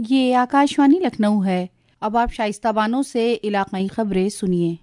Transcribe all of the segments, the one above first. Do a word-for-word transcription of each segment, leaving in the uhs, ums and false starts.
ये आकाशवाणी लखनऊ है। अब आप शाइस्ता बानो से इलाकाई खबरें सुनिए।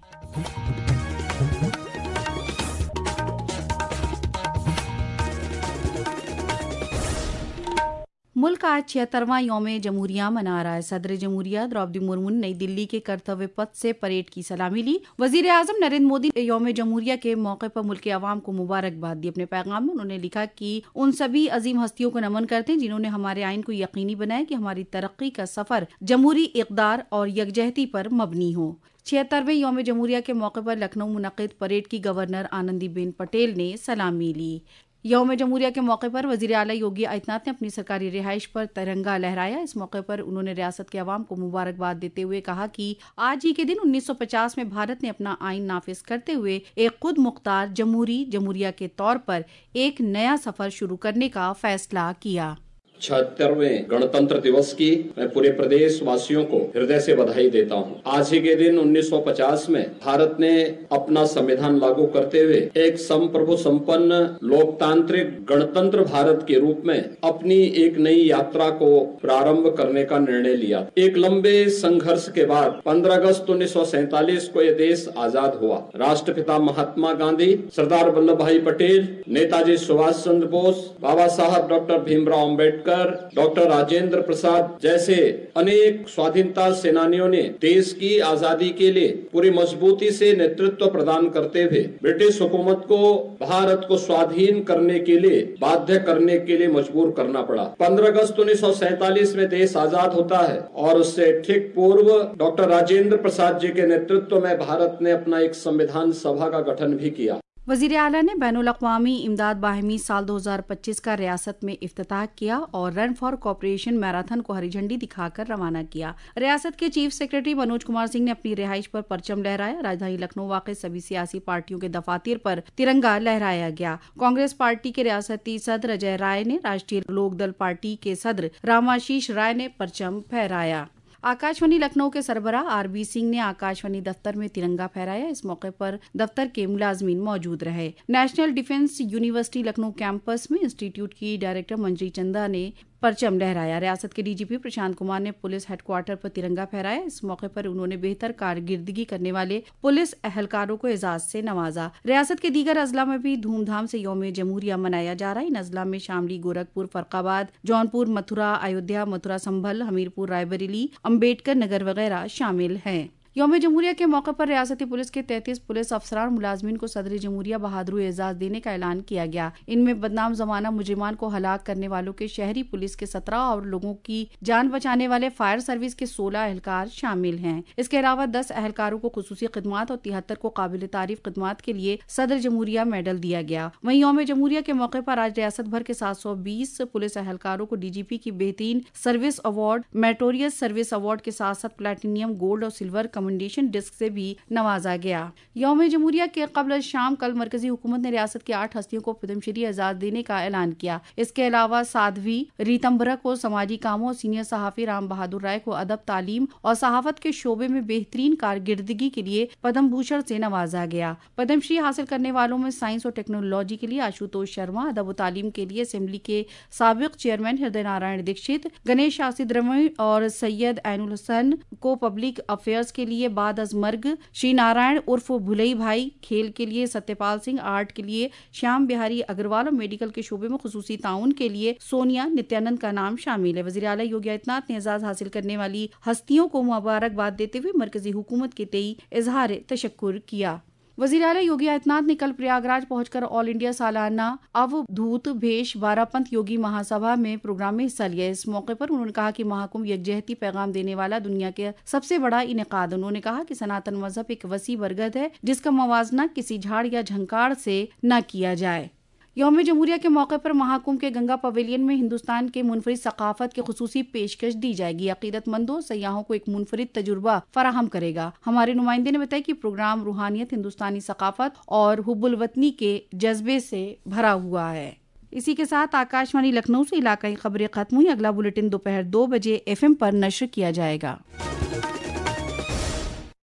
मुल्क आज छिहत्तरवां यौम जमहूरिया मना रहा है। सदर जमहूरिया द्रौपदी मुर्मू ने नई दिल्ली के कर्तव्य पथ से परेड की सलामी ली। वजीर आजम नरेंद्र मोदी ने यौम जमहूरिया के मौके पर मुल्क के अवाम को मुबारकबाद दी। अपने पैगाम में उन्होंने लिखा कि उन सभी अजीम हस्तियों को नमन करते हैं जिन्होंने हमारे आइन को यकीनी बनाया कि हमारी तरक्की का सफर जमहूरी इक़दार और यकजहती पर मबनी हो। छिहत्तरवें यौम जमहूरिया के मौके पर लखनऊ मुनक़िद परेड की गवर्नर आनंदीबेन पटेल ने सलामी ली। यौम जमहूरिया के मौके पर वजीर आला योगी आदित्यनाथ ने अपनी सरकारी रिहाइश पर तिरंगा लहराया। इस मौके पर उन्होंने रियासत के अवाम को मुबारकबाद देते हुए कहा कि आज ही के दिन उन्नीस सौ पचास में भारत ने अपना आइन नाफिज करते हुए एक खुद मुख्तार जमहूरी जमहूरिया के तौर पर एक नया सफर शुरू करने का फैसला किया। छिहत्तरवें गणतंत्र दिवस की मैं पूरे प्रदेश वासियों को हृदय से बधाई देता हूँ। आज ही के दिन उन्नीस सौ पचास में भारत ने अपना संविधान लागू करते हुए एक संप्रभु संपन्न लोकतांत्रिक गणतंत्र भारत के रूप में अपनी एक नई यात्रा को प्रारंभ करने का निर्णय लिया। एक लंबे संघर्ष के बाद पंद्रह अगस्त उन्नीस सौ सैतालीस को यह देश आजाद हुआ। राष्ट्रपिता महात्मा गांधी, सरदार वल्लभ भाई पटेल, नेताजी सुभाष चंद्र बोस, बाबा साहब डॉक्टर भीमराव अम्बेडकर, डॉक्टर राजेंद्र प्रसाद जैसे अनेक स्वाधीनता सेनानियों ने देश की आजादी के लिए पूरी मजबूती से नेतृत्व प्रदान करते हुए ब्रिटिश हुकूमत को भारत को स्वाधीन करने के लिए बाध्य करने के लिए मजबूर करना पड़ा। पंद्रह अगस्त उन्नीस सौ सैतालीस में देश आजाद होता है और उससे ठीक पूर्व डॉक्टर राजेंद्र प्रसाद जी के नेतृत्व में भारत ने अपना एक संविधान सभा का गठन भी किया। वजीर आला ने बैनुल अक़वामी इमदाद बाहिमी साल दो हज़ार पच्चीस का रियासत में इफ्तिताह किया और रन फॉर कॉपरेशन मैराथन को हरी झंडी दिखाकर रवाना किया। रियासत के चीफ सेक्रेटरी मनोज कुमार सिंह ने अपनी रिहाइश पर परचम लहराया। राजधानी लखनऊ वाक़ सभी सियासी पार्टियों के दफातर पर तिरंगा लहराया गया। कांग्रेस पार्टी के रियासती सदर अजय राय ने, राष्ट्रीय लोकदल पार्टी के सदर रामाशीष राय ने परचम फहराया। आकाशवाणी लखनऊ के सरबराह आर बी सिंह ने आकाशवाणी दफ्तर में तिरंगा फहराया। इस मौके पर दफ्तर के मुलाजमीन मौजूद रहे। National defence university Lucknow campus में इंस्टीट्यूट की डायरेक्टर मंजरी चंदा ने परचम लहराया। रियासत के डीजीपी प्रशांत कुमार ने पुलिस हेडक्वार्टर पर तिरंगा फहराया। इस मौके पर उन्होंने बेहतर कारगिर्दगी करने वाले पुलिस एहलकारों को एजाज से नवाजा। रियासत के दीगर अजला में भी धूमधाम से यौम जमहूरिया मनाया जा रहा है। इन अजला में शामली, गोरखपुर, फर्रुखाबाद, जौनपुर, मथुरा, अयोध्या, मथुरा संभल, हमीरपुर, रायबरेली, अम्बेडकर नगर वगैरह शामिल हैं। यौम जमहूरिया के मौके पर रियासती पुलिस के तैंतीस पुलिस अफसरान मुलाजमीन को सदर जमहूरिया बहादुर एजाज देने का ऐलान किया गया। इनमें बदनाम जमाना मुजरिमान को हलाक करने वालों के शहरी पुलिस के सत्रह और लोगों की जान बचाने वाले फायर सर्विस के सोलह एहलकार शामिल हैं। इसके अलावा दस एहलकारों को खुसूसी खिदमात और तिहत्तर को काबिल तारीफ खिदमात के लिए सदर जमहूरिया मेडल दिया गया। वहीं यौम जमहूरिया के मौके पर आज रियासत भर के सात सौ बीस पुलिस एहलकारों को डीजीपी की बेहतरीन service award, meritorious service award के साथ साथ प्लेटिनियम, गोल्ड और सिल्वर कमेंडेशन डिस्क से भी नवाजा गया। यौम जमहूरिया के कबल शाम कल मरकजी हुकूमत ने रियासत की आठ हस्तियों को पद्मश्री एजाज देने का ऐलान किया। इसके अलावा साध्वी रीतम्बरा को समाजी कामों और सीनियर सहाफी राम बहादुर राय को अदब, तालीम और सहाफत के शोबे में बेहतरीन कारगिर्दगी के लिए पद्म भूषण से नवाजा गया। पद्मश्री हासिल करने वालों में साइंस और टेक्नोलॉजी के लिए आशुतोष शर्मा, अदब और तालीम के लिए असेंबली के साबिक चेयरमैन हृदय नारायण दीक्षित, गणेश आसिद रमई और सैयद ऐनुल हसन को पब्लिक अफेयर्स के लिए बाद अजमर्ग, श्री नारायण उर्फ भुलई भाई खेल के लिए सत्यपाल सिंह, आर्ट के लिए श्याम बिहारी अग्रवाल और मेडिकल के शोबे में खुसूसी ताउन के लिए सोनिया नित्यानंद का नाम शामिल है। वज़ीर आला योगी आदित्यनाथ ने एजाज हासिल करने वाली हस्तियों को मुबारकबाद देते हुए मरकजी हुकूमत के तई इजहार तशक्कुर किया। वज़ीर आला योगी आदित्यनाथ ने कल प्रयागराज पहुंचकर ऑल इंडिया सालाना अवधूत भेष बारापंथ योगी महासभा में प्रोग्राम में हिस्सा लिया। इस मौके पर उन्होंने कहा कि महाकुंभ यकजहती पैगाम देने वाला दुनिया के सबसे बड़ा इनेकाद। उन्होंने कहा कि सनातन मजहब एक वसी बरगद है जिसका मवाजना किसी झाड़ या झंकार से न किया जाए। यौम जमहूरिया के मौके पर महाकुंभ के गंगा पवेलियन में हिंदुस्तान के मुनफरिद सकाफत की खुसूसी पेशकश दी जाएगी। अकीदतमंदों सयाहों को एक मुनफरिद तजुर्बा फराहम करेगा। हमारे नुमाइंदे ने बताया कि प्रोग्राम रूहानियत, हिंदुस्तानी सकाफत और हुब्बुल वतनी के जज्बे से भरा हुआ है। इसी के साथ आकाशवाणी लखनऊ से इलाकाई खबरें खत्म हुई। अगला बुलेटिन दोपहर दो बजे एफ एम पर नश्र किया जाएगा।